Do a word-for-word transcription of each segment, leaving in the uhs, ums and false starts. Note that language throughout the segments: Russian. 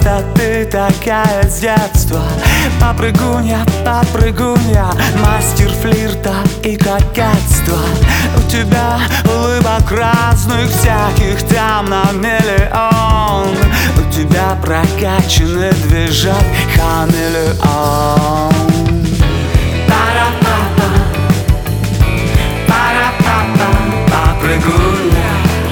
Просто ты такая с детства. Попрыгунья, попрыгунья, мастер флирта и кокетства. У тебя улыбок разных, всяких там на миллион. У тебя прокачанный движок хамелеон. Пара-папа, пара-папа, попрыгунья.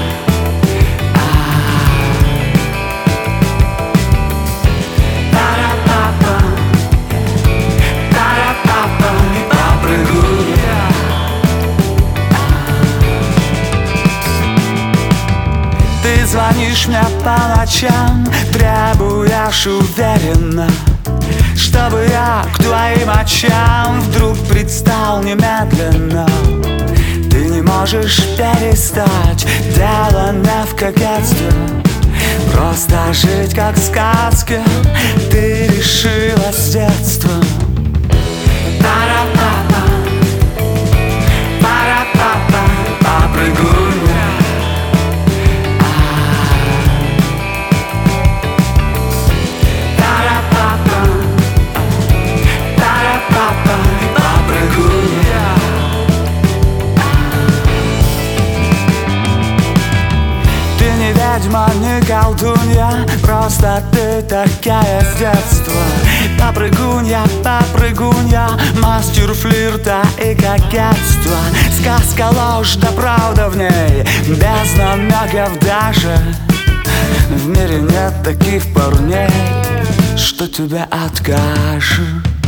Ты звонишь мне по ночам, требуешь уверенно, чтобы я к твоим очам вдруг предстал немедленно. Ты не можешь перестать, дело не в кокетстве, просто жить как в сказке ты решила с детства. Пара-папа, пара-папа, попрыгунья. Ведьма, не колдунья, просто ты такая с детства. Попрыгунья, попрыгунья, мастер флирта и кокетства. Сказка ложь, да правда в ней, без намеков даже. В мире нет таких парней, что тебе откажут.